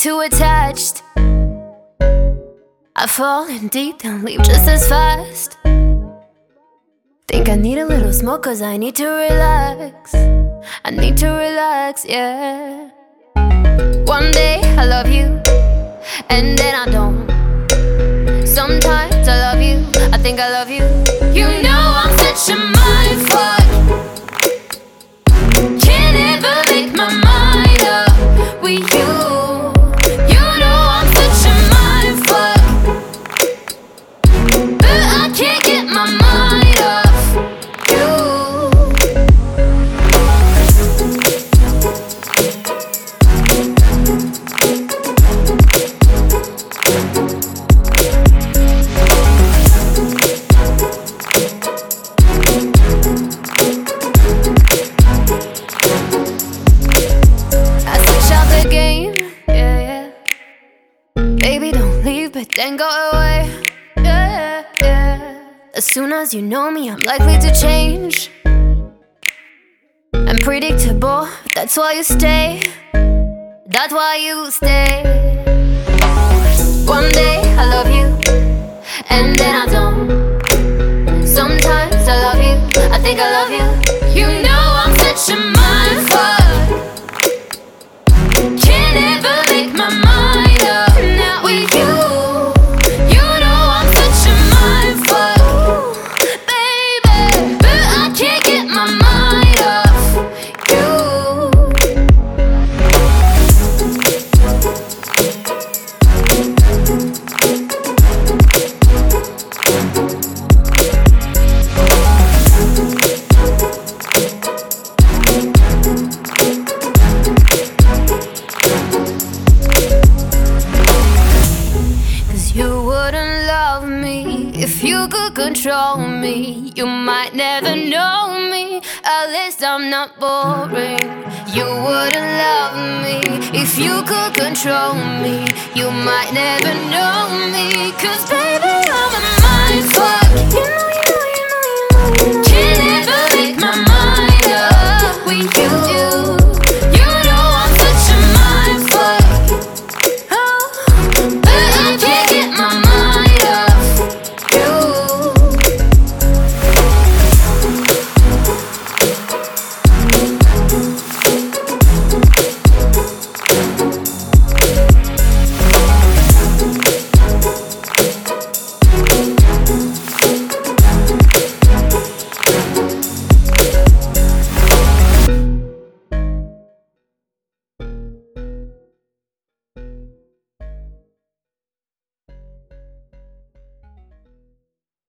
too attached. I fall in deep, then leave just as fast. Think I need a little smoke cause I need to relax. I need to relax, yeah. One day I love you, and then I don't. Sometimes I love you, I think I love you. You know I'm such a mind fuck. Can't ever make my mind up with you. You know I'm such a mind fuck, but I can't get my mind off you. But then go away, yeah, yeah. As soon as you know me, I'm likely to change. I'm predictable, that's why you stay. That's why you stay. One day I love you, and then I don't. Sometimes I love you, I think I love you. You know I'm such a mind fuck. Can't ever make my mind up now with you. If you could control me, you might never know me. At least I'm not boring. You wouldn't love me. If you could control me, you might never know me. 'Cause